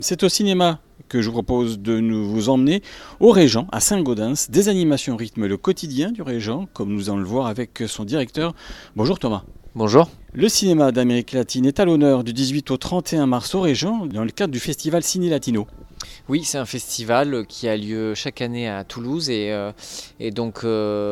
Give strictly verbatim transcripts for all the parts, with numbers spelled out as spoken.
C'est au cinéma que je vous propose de nous vous emmener au Régent, à Saint-Gaudens. Des animations rythment le quotidien du Régent, comme nous allons le voir avec son directeur. Bonjour Thomas. Bonjour. Le cinéma d'Amérique latine est à l'honneur du dix-huit au trente et un mars au Régent, dans le cadre du festival Ciné Latino. Oui, c'est un festival qui a lieu chaque année à Toulouse et, euh, et donc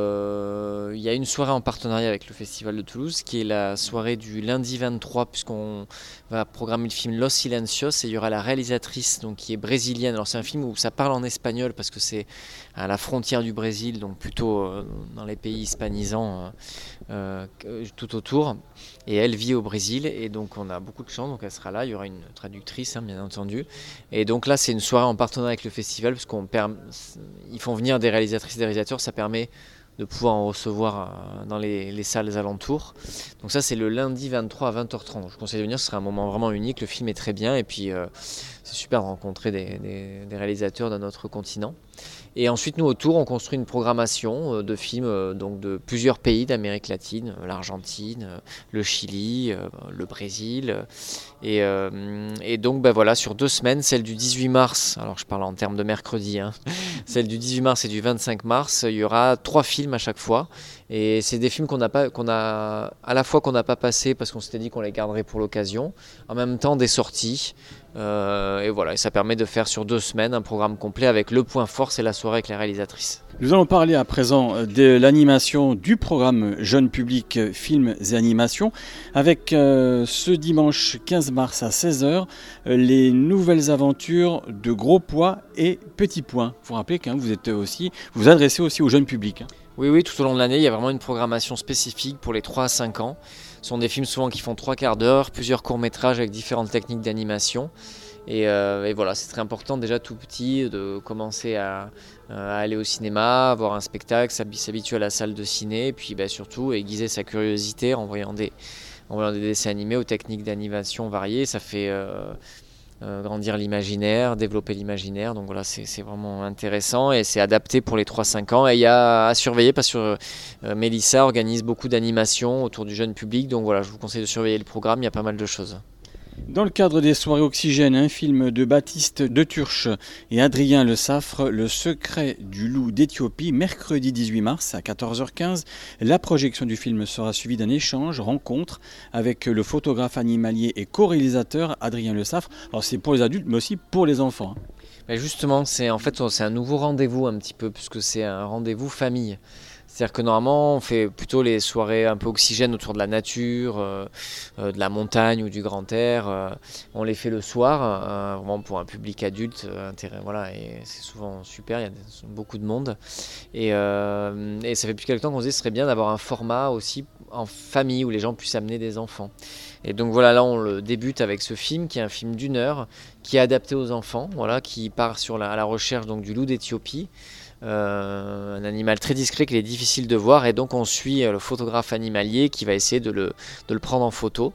euh, il y a une soirée en partenariat avec le festival de Toulouse qui est la soirée du lundi vingt-trois, puisqu'on va programmer le film Los Silencios et il y aura la réalisatrice donc, qui est brésilienne. Alors c'est un film où ça parle en espagnol parce que c'est à la frontière du Brésil, donc plutôt euh, dans les pays hispanisants euh, euh, tout autour, et elle vit au Brésil et donc on a beaucoup de chance, donc elle sera là, il y aura une traductrice hein, bien entendu, et donc là c'est une soirée en partenariat avec le festival parce qu'on perm... ils font venir des réalisatrices et des réalisateurs, ça permet de pouvoir en recevoir dans les, les salles alentours. Donc ça c'est le lundi vingt-trois à vingt heures trente. Je vous conseille de venir, ce sera un moment vraiment unique, le film est très bien et puis euh, c'est super de rencontrer des, des, des réalisateurs d'un autre continent. Et ensuite nous autour on construit une programmation de films euh, donc de plusieurs pays d'Amérique latine, l'Argentine, le Chili, euh, le Brésil. Et, euh, et donc ben voilà, sur deux semaines, celle du dix-huit mars, alors je parle en termes de mercredi, hein, celle du dix-huit mars et du vingt-cinq mars, il y aura trois films à chaque fois. Et c'est des films qu'on a pas, qu'on a à la fois qu'on n'a pas passé parce qu'on s'était dit qu'on les garderait pour l'occasion, en même temps des sorties. Euh, et voilà, et ça permet de faire sur deux semaines un programme complet avec le point fort, c'est la soirée avec les réalisatrices. Nous allons parler à présent de l'animation du programme Jeune Public Films et Animations avec euh, ce dimanche quinze mars à seize heures les nouvelles aventures de Gros Pois et Petit Pois. Vous vous rappelez que hein, vous êtes aussi, vous vous adressez aussi au jeune public. Hein. Oui, oui, tout au long de l'année, il y a vraiment une programmation spécifique pour les trois à cinq ans. Ce sont des films souvent qui font trois quarts d'heure, plusieurs courts-métrages avec différentes techniques d'animation. Et, euh, et voilà, c'est très important déjà tout petit de commencer à, à aller au cinéma, voir un spectacle, s'habituer à la salle de ciné, et puis bah, surtout aiguiser sa curiosité en voyant des, en voyant des dessins animés aux techniques d'animation variées. Ça fait euh, euh, grandir l'imaginaire, développer l'imaginaire. Donc voilà, c'est, c'est vraiment intéressant et c'est adapté pour les trois à cinq ans. Et il y a à surveiller parce que euh, Mélissa organise beaucoup d'animations autour du jeune public. Donc voilà, je vous conseille de surveiller le programme, il y a pas mal de choses. Dans le cadre des soirées Oxygène, un film de Baptiste de Turche et Adrien Le Saffre, Le secret du loup d'Éthiopie, mercredi dix-huit mars à quatorze heures quinze. La projection du film sera suivie d'un échange, rencontre avec le photographe animalier et co-réalisateur Adrien Le Saffre. Alors c'est pour les adultes mais aussi pour les enfants. Mais justement, c'est en fait c'est un nouveau rendez-vous un petit peu puisque c'est un rendez-vous famille. C'est-à-dire que normalement, on fait plutôt les soirées un peu oxygène autour de la nature, euh, euh, de la montagne ou du grand air. Euh, on les fait le soir, euh, vraiment pour un public adulte. Euh, intérêt, voilà, et c'est souvent super, il y a beaucoup de monde. Et, euh, et ça fait depuis quelque temps qu'on se dit que ce serait bien d'avoir un format aussi en famille où les gens puissent amener des enfants. Et donc voilà, là on le débute avec ce film qui est un film d'une heure, qui est adapté aux enfants, voilà, qui part sur la, à la recherche donc, du loup d'Éthiopie. Euh, un animal très discret qu'il est difficile de voir et donc on suit le photographe animalier qui va essayer de le, de le prendre en photo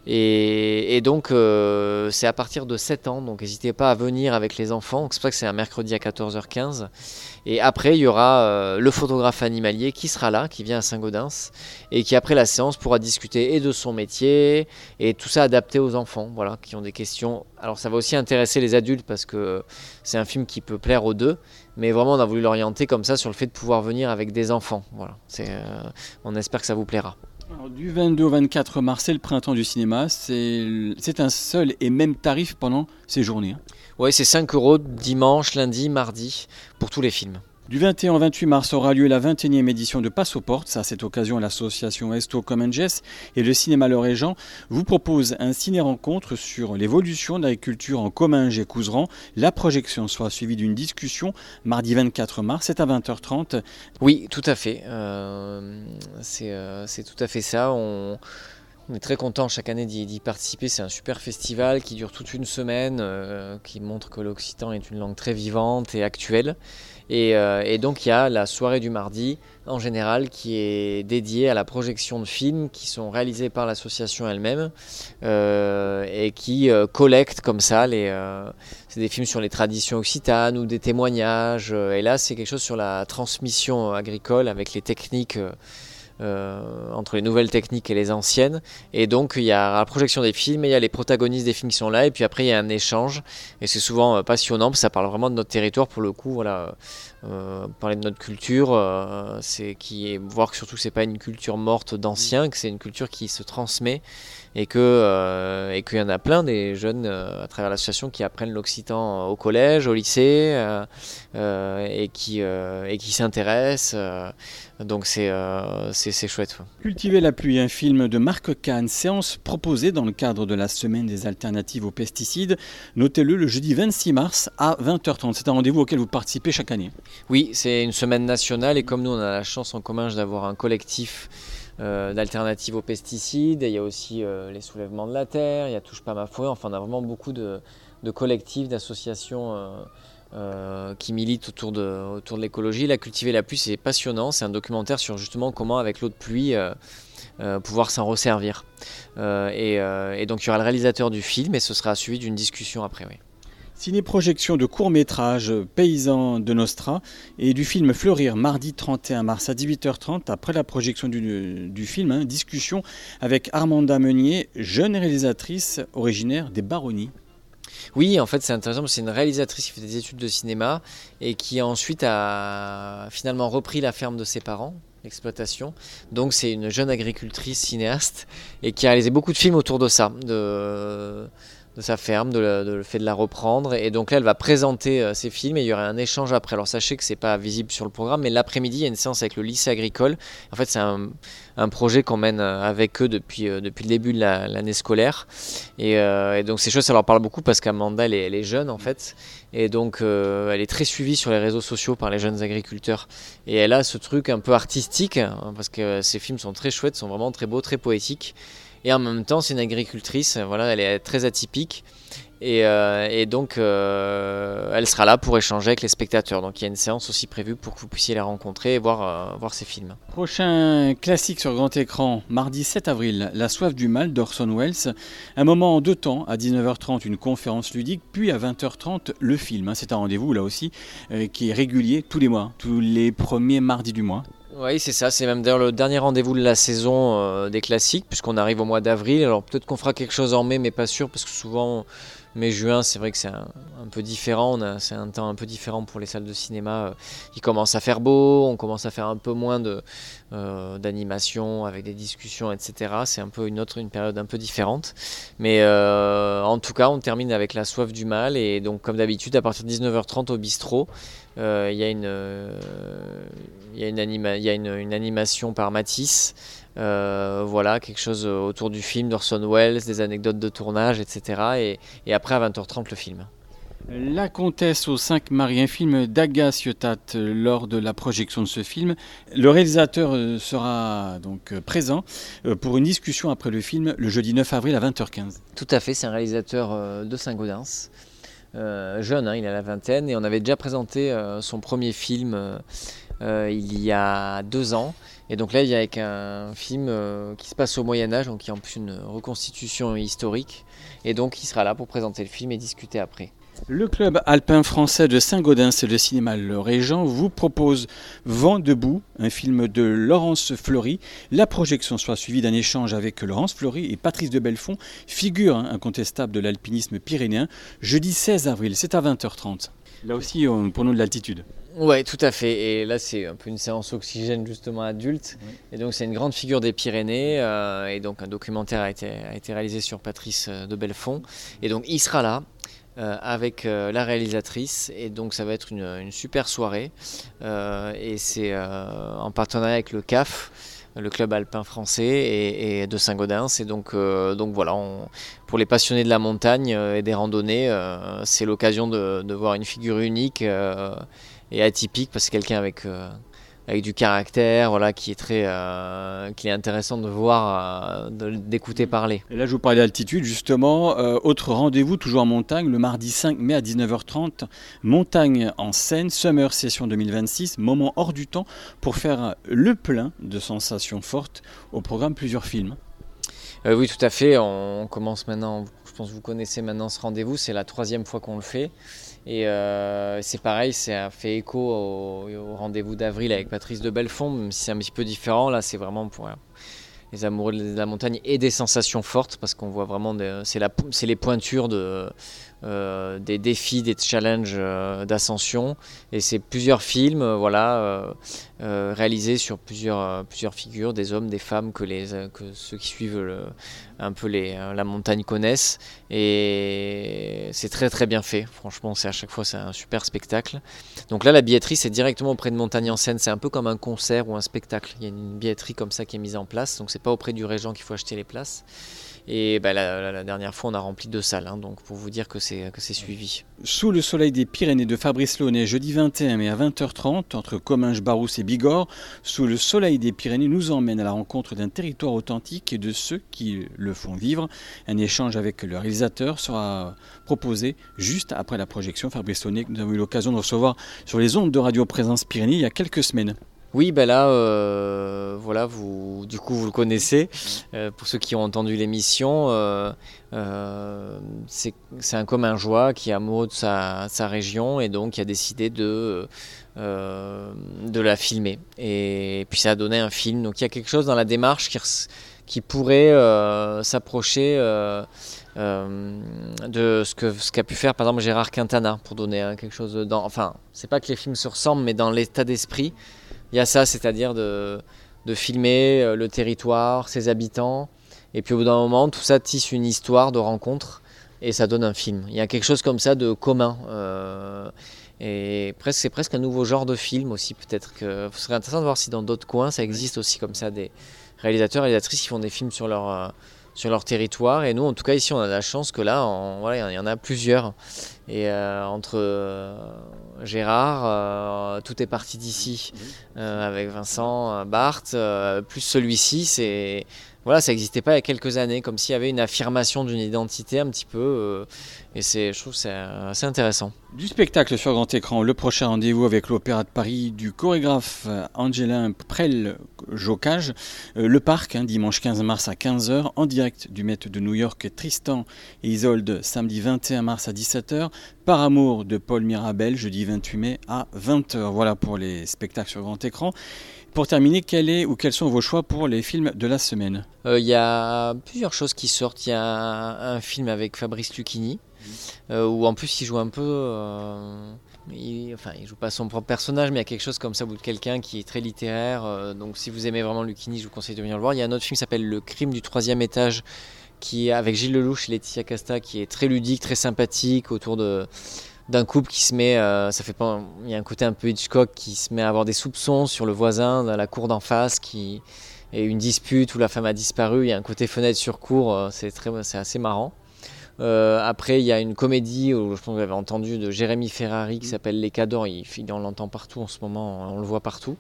et, et donc euh, c'est à partir de sept ans, donc n'hésitez pas à venir avec les enfants, c'est pour ça que c'est un mercredi à quatorze heures quinze et après il y aura euh, le photographe animalier qui sera là, qui vient à Saint-Gaudens et qui après la séance pourra discuter et de son métier et tout ça adapté aux enfants, voilà, qui ont des questions. Alors ça va aussi intéresser les adultes parce que c'est un film qui peut plaire aux deux, mais vraiment on a voulu l'orienter comme ça sur le fait de pouvoir venir avec des enfants. Voilà. C'est, euh, on espère que ça vous plaira. Alors, du vingt-deux au vingt-quatre mars, c'est le printemps du cinéma. C'est, c'est un seul et même tarif pendant ces journées. Hein. Oui, c'est cinq euros dimanche, lundi, mardi pour tous les films. Du vingt et un au vingt-huit mars aura lieu la vingt et unième édition de Passe aux Portes. À cette occasion, l'association Esto Comenges et le cinéma Le Régent vous proposent un ciné-rencontre sur l'évolution de l'agriculture en Comminges et Couserans. La projection sera suivie d'une discussion mardi vingt-quatre mars, c'est à vingt heures trente. Oui, tout à fait. Euh, c'est, euh, c'est tout à fait ça. On... On est très content chaque année d'y, d'y participer, c'est un super festival qui dure toute une semaine, euh, qui montre que l'occitan est une langue très vivante et actuelle. Et, euh, et donc il y a la soirée du mardi en général qui est dédiée à la projection de films qui sont réalisés par l'association elle-même euh, et qui euh, collectent comme ça, les, euh, c'est des films sur les traditions occitanes ou des témoignages. Et là c'est quelque chose sur la transmission agricole avec les techniques euh, euh, entre les nouvelles techniques et les anciennes. Et donc il y a la projection des films, et il y a les protagonistes des films qui sont là, et puis après il y a un échange, et c'est souvent euh, passionnant, parce que ça parle vraiment de notre territoire pour le coup, voilà, euh, parler de notre culture, euh, c'est qui est, voir que surtout que c'est pas une culture morte d'anciens, que c'est une culture qui se transmet, et que euh, et qu'il y en a plein des jeunes euh, à travers l'association qui apprennent l'occitan au collège, au lycée, euh, euh, et qui euh, et qui s'intéressent. Euh, donc c'est euh, c'est, c'est chouette. Ouais. Cultiver la pluie, un film de Marc Kahn, séance proposée dans le cadre de la semaine des alternatives aux pesticides. Notez-le, le jeudi vingt-six mars à vingt heures trente. C'est un rendez-vous auquel vous participez chaque année. Oui, c'est une semaine nationale, et comme nous on a la chance en commun d'avoir un collectif Euh, d'alternatives aux pesticides, et il y a aussi euh, les soulèvements de la terre, il y a Touche pas ma forêt, enfin on a vraiment beaucoup de, de collectifs, d'associations euh, euh, qui militent autour de, autour de l'écologie. La Cultiver la pluie, c'est passionnant, c'est un documentaire sur justement comment avec l'eau de pluie euh, euh, pouvoir s'en resservir. Euh, et, euh, et donc il y aura le réalisateur du film, et ce sera suivi d'une discussion après. Oui. Ciné-projection de court-métrage Paysans de Nostra et du film Fleurir, mardi trente et un mars à dix-huit heures trente, après la projection du, du film, hein, discussion avec Armanda Meunier, jeune réalisatrice originaire des Baronnies. Oui, en fait c'est intéressant, c'est une réalisatrice qui fait des études de cinéma et qui ensuite a finalement repris la ferme de ses parents, l'exploitation. Donc c'est une jeune agricultrice cinéaste et qui a réalisé beaucoup de films autour de ça, de... de sa ferme, de le, de le fait de la reprendre, et donc là elle va présenter euh, ses films, et il y aura un échange après. Alors sachez que c'est pas visible sur le programme, mais l'après-midi il y a une séance avec le lycée agricole. En fait c'est un, un projet qu'on mène avec eux depuis, euh, depuis le début de la, l'année scolaire, et, euh, et donc ces choses ça leur parle beaucoup parce qu'Amanda elle est, elle est jeune en fait, et donc euh, elle est très suivie sur les réseaux sociaux par les jeunes agriculteurs, et elle a ce truc un peu artistique, hein, parce que ces films sont très chouettes, sont vraiment très beaux, très poétiques. Et en même temps, c'est une agricultrice, voilà, elle est très atypique. Et, euh, et donc, euh, elle sera là pour échanger avec les spectateurs. Donc, il y a une séance aussi prévue pour que vous puissiez la rencontrer et voir, euh, voir ses films. Prochain classique sur grand écran, mardi sept avril, La soif du mal d'Orson Welles. Un moment en deux temps, à dix-neuf heures trente, une conférence ludique, puis à vingt heures trente, le film. C'est un rendez-vous, là aussi, euh, qui est régulier tous les mois, tous les premiers mardis du mois. Oui, c'est ça, c'est même d'ailleurs le dernier rendez-vous de la saison euh, des classiques, puisqu'on arrive au mois d'avril. Alors peut-être qu'on fera quelque chose en mai, mais pas sûr, parce que souvent, mai-juin, c'est vrai que c'est un, un peu différent, on a, c'est un temps un peu différent pour les salles de cinéma. Il commence à faire beau, on commence à faire un peu moins de, euh, d'animation, avec des discussions, et cetera. C'est un peu une autre, une période un peu différente. Mais euh, en tout cas, on termine avec La soif du mal, et donc comme d'habitude, à partir de dix-neuf heures trente au bistrot, il euh, y a une... Euh, Il y a, une, anima- il y a une, une animation par Matisse, euh, voilà, quelque chose autour du film d'Orson Welles, des anecdotes de tournage, et cetera. Et, et après, à vingt heures trente, le film. La Comtesse aux cinq maris, un film d'Aga Ciotat lors de la projection de ce film. Le réalisateur sera donc présent pour une discussion après le film le jeudi neuf avril à vingt heures quinze. Tout à fait, c'est un réalisateur de Saint-Gaudens. Euh, jeune, hein, il a la vingtaine, et on avait déjà présenté euh, son premier film euh, euh, il y a deux ans, et donc là il y a avec un film euh, qui se passe au Moyen-Âge, donc qui est en plus une reconstitution historique, et donc il sera là pour présenter le film et discuter après. Le club alpin français de Saint-Gaudens et le cinéma Le Régent vous propose Vent debout, un film de Laurence Fleury. La projection sera suivie d'un échange avec Laurence Fleury et Patrice de Belfond, figure incontestable de l'alpinisme pyrénéen, jeudi seize avril, c'est à vingt heures trente. Là aussi, pour nous de l'altitude. Oui, tout à fait. Et là, c'est un peu une séance oxygène justement adulte. Oui. Et donc, c'est une grande figure des Pyrénées. Euh, et donc, un documentaire a été, a été réalisé sur Patrice de Belfond. Et donc, il sera là. Euh, avec euh, la réalisatrice, et donc ça va être une, une super soirée, euh, et c'est euh, en partenariat avec le C A F, le club alpin français, et, et de Saint-Gaudens, et donc, euh, donc voilà, on, pour les passionnés de la montagne euh, et des randonnées, euh, c'est l'occasion de, de voir une figure unique euh, et atypique, parce que c'est quelqu'un avec euh, avec du caractère, voilà, qui est très, euh, qui est intéressant de voir, euh, de, d'écouter parler. Et là, je vous parlais d'altitude, justement. Euh, autre rendez-vous, toujours en montagne, le mardi cinq mai à dix-neuf heures trente, Montagne en Seine, Summer Session deux mille vingt-six, moment hors du temps pour faire le plein de sensations fortes. Au programme, plusieurs films. Euh, oui, tout à fait. On commence maintenant, je pense que vous connaissez maintenant ce rendez-vous, c'est la troisième fois qu'on le fait. Et euh, c'est pareil, ça fait écho au, au rendez-vous d'avril avec Patrice de Belfond, même si c'est un petit peu différent. Là, c'est vraiment pour les amoureux de la montagne et des sensations fortes, parce qu'on voit vraiment, des, c'est, la, c'est les pointures de, euh, des défis, des challenges euh, d'ascension. Et c'est plusieurs films euh, voilà, euh, euh, réalisés sur plusieurs, euh, plusieurs figures, des hommes, des femmes que, les, que ceux qui suivent le, un peu les, la montagne connaissent. Et c'est très très bien fait, franchement, c'est à chaque fois c'est un super spectacle. Donc là, la billetterie, c'est directement auprès de Montagne en Seine, c'est un peu comme un concert ou un spectacle. Il y a une billetterie comme ça qui est mise en place, donc c'est pas auprès du régent qu'il faut acheter les places. Et bah, la, la, la dernière fois, on a rempli deux salles, hein, donc pour vous dire que c'est, que c'est suivi. Sous le soleil des Pyrénées de Fabrice Launay, jeudi vingt et un mai à vingt heures trente, entre Comminges, Barousse et Bigorre, Sous le soleil des Pyrénées nous emmène à la rencontre d'un territoire authentique et de ceux qui le font vivre. Un échange avec le réalisateur sera proposé juste après la projection. Fabrice Launay, que nous avons eu l'occasion de recevoir sur les ondes de Radio Présence Pyrénées il y a quelques semaines. Oui, ben là, euh, voilà, vous, du coup, vous le connaissez. Euh, pour ceux qui ont entendu l'émission, euh, euh, c'est, c'est un Commingeois qui est amoureux de sa, sa région et donc qui a décidé de, euh, de la filmer. Et puis ça a donné un film. Donc il y a quelque chose dans la démarche qui, qui pourrait euh, s'approcher euh, euh, de ce, que, ce qu'a pu faire, par exemple, Gérard Quintana, pour donner hein, quelque chose dans. Enfin, c'est pas que les films se ressemblent, mais dans l'état d'esprit. Il y a ça, c'est-à-dire de, de filmer le territoire, ses habitants, et puis au bout d'un moment, tout ça tisse une histoire de rencontre, et ça donne un film. Il y a quelque chose comme ça de commun, euh, et presque, c'est presque un nouveau genre de film aussi, peut-être que ce serait intéressant de voir si dans d'autres coins, ça existe aussi comme ça, des réalisateurs, réalisatrices qui font des films sur leur, euh, sur leur territoire, et nous, en tout cas, ici, on a la chance que là, on, voilà, il y en a plusieurs. Et euh, entre euh, Gérard, euh, tout est parti d'ici, euh, avec Vincent euh, Barthes, euh, plus celui-ci, c'est voilà, ça n'existait pas il y a quelques années, comme s'il y avait une affirmation d'une identité un petit peu, euh, et c'est, je trouve que c'est assez intéressant. Du spectacle sur grand écran, le prochain rendez-vous avec l'Opéra de Paris du chorégraphe Angelin Prel-Jocage, euh, le Parc, hein, dimanche quinze mars à quinze heures, en direct du Met de New York, Tristan et Isolde, samedi vingt et un mars à dix-sept heures, Par amour de Paul Mirabel, jeudi vingt-huit mai à vingt heures. Voilà pour les spectacles sur grand écran. Pour terminer, quel est ou quels sont vos choix pour les films de la semaine ? Il euh, y a plusieurs choses qui sortent. Il y a un, un film avec Fabrice Lucchini, euh, où en plus il joue un peu... Euh, il, enfin, il joue pas son propre personnage, mais il y a quelque chose comme ça, au bout de quelqu'un qui est très littéraire. Euh, donc si vous aimez vraiment Lucchini, je vous conseille de venir le voir. Il y a un autre film qui s'appelle Le crime du troisième étage, qui est avec Gilles Lelouch et Laetitia Casta, qui est très ludique, très sympathique, autour de... d'un couple qui se met, euh, ça fait pas, il y a un côté un peu Hitchcock qui se met à avoir des soupçons sur le voisin dans la cour d'en face, qui et une dispute où la femme a disparu. Il y a un côté fenêtre sur cour, euh, c'est très, c'est assez marrant. Euh, après, il y a une comédie où je pense que vous avez entendu de Jérémy Ferrari qui s'appelle Les Cadors. Il, il, on l'entend partout en ce moment, on le voit partout.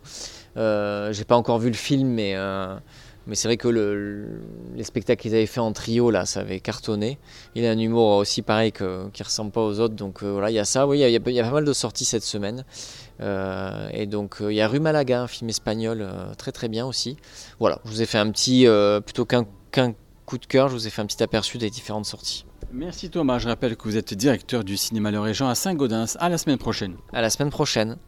Euh, j'ai pas encore vu le film, mais euh, Mais c'est vrai que le, le, les spectacles qu'ils avaient fait en trio, là, ça avait cartonné. Il a un humour aussi pareil que, qui ne ressemble pas aux autres. Donc euh, voilà, il y a ça. Oui, il y a, il y a pas mal de sorties cette semaine. Euh, et donc euh, il y a Rue Malaga, un film espagnol euh, très très bien aussi. Voilà, je vous ai fait un petit, euh, plutôt qu'un, qu'un coup de cœur, je vous ai fait un petit aperçu des différentes sorties. Merci Thomas, je rappelle que vous êtes directeur du cinéma Le Régent à Saint-Gaudens. À la semaine prochaine. À la semaine prochaine.